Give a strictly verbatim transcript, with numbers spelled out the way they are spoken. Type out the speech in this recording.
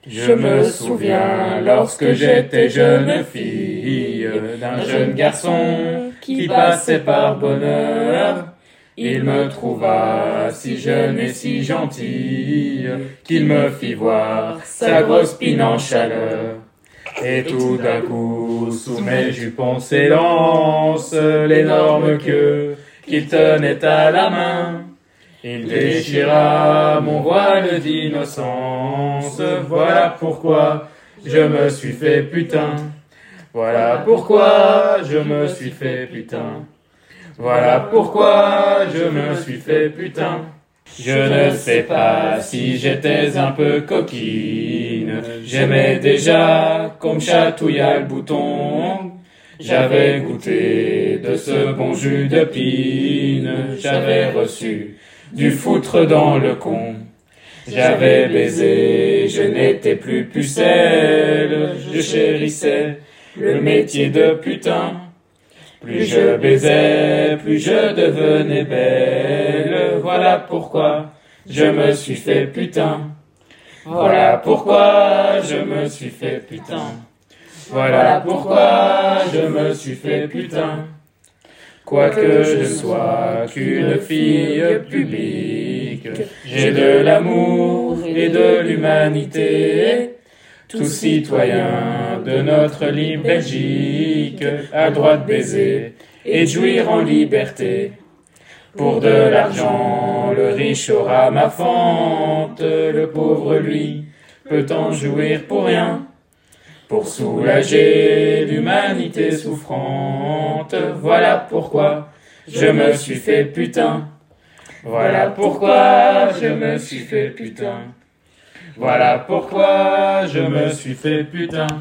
Je me souviens lorsque j'étais jeune fille, d'un jeune garçon qui passait par bonheur. Il me trouva si jeune et si gentil qu'il me fit voir sa grosse pine en chaleur. Et tout d'un coup, sous mes jupons s'élance l'énorme queue qu'il tenait à la main. Il déchira mon voile d'innocence. Voilà pourquoi je me suis fait putain. Voilà pourquoi je me suis fait putain. Voilà pourquoi je me suis fait putain. Je ne sais pas si j'étais un peu coquine. J'aimais déjà qu'on me chatouillât le bouton. J'avais goûté de ce bon jus de pine. J'avais reçu du foutre dans le con. J'avais baisé, je n'étais plus pucelle. Je chérissais le métier de putain. Plus je baisais, plus je devenais belle. Voilà pourquoi je me suis fait putain. Voilà pourquoi je me suis fait putain. Voilà pourquoi je me suis fait putain. Quoique je ne sois qu'une fille publique, j'ai de l'amour et de l'humanité. Tout citoyen de notre libre Belgique a droit de baiser et de jouir en liberté. Pour de l'argent, le riche aura ma fente, le pauvre lui peut en jouir pour rien. Pour soulager l'humanité souffrante, voilà pourquoi je me suis fait putain. Voilà pourquoi je me suis fait putain. Voilà pourquoi je me suis fait putain.